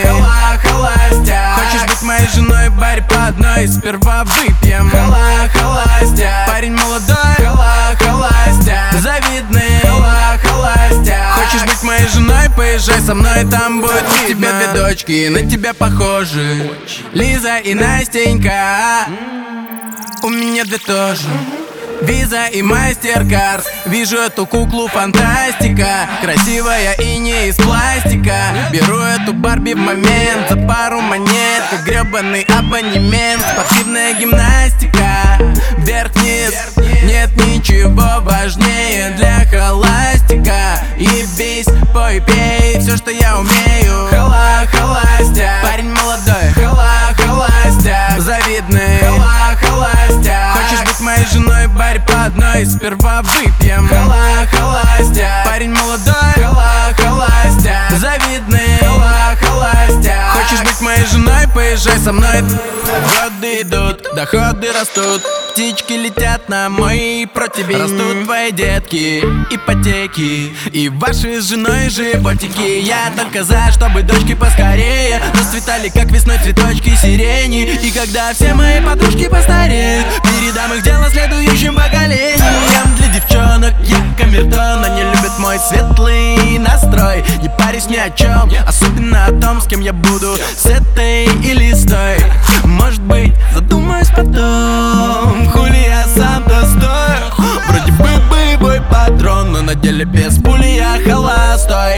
Холостяк. Хочешь быть моей женой, барь по одной, сперва выпьем. Холостяк. Парень молодой, холостяк. Завидный, холостяк. Хочешь быть моей женой, поезжай со мной, там будет видно. У тебя две дочки, на тебя похожи, Лиза и Настенька. У меня две тоже, Виза и Мастеркард. Вижу эту куклу фантастика, красивая и не из пластика. Беру эту Барби в момент, за пару монет, как гребаный абонемент. Спортивная гимнастика, вверх-вниз, нет ничего важнее для холастика. Ебись, пой, пей, все, что я умею. Холостяк. Парень молодой, холостяк. Завидный, холостяк. Хочешь быть моей женой, барь по одной, сперва выпьем. Холостяк. Парень молодой, холостяк. Завидный, холостяк. Хочешь быть моей женой, поезжай со мной. Годы идут, доходы растут, птички летят на мой противень. Растут твои детки, ипотеки и ваши с женой животики. Я только за, чтобы дочки поскорее расцветали, как весной цветочки сирени. И когда все мои подружки постареют, передам их дело следующим поколениям. Для девчонок я камертон, они любят мой светлый настрой. Не парюсь ни о чем, особенно о том, с кем я буду, с этой или с той. Может быть, задумаюсь потом, хули я сам-то стою. Вроде бы бой патрон, но на деле без пули я холостой.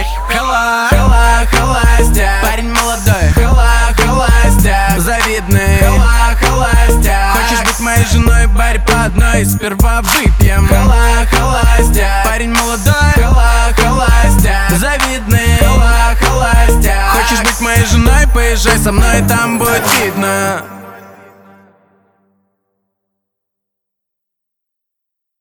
Холостяк. Парень молодой, холостяк. Завидный, холостяк. Хочешь быть моей женой, барь по одной, сперва выпьем. Холостяк. Парень молодой, холостяк. Завидный, холостяк. Хочешь быть моей женой, поезжай со мной, там будет видно.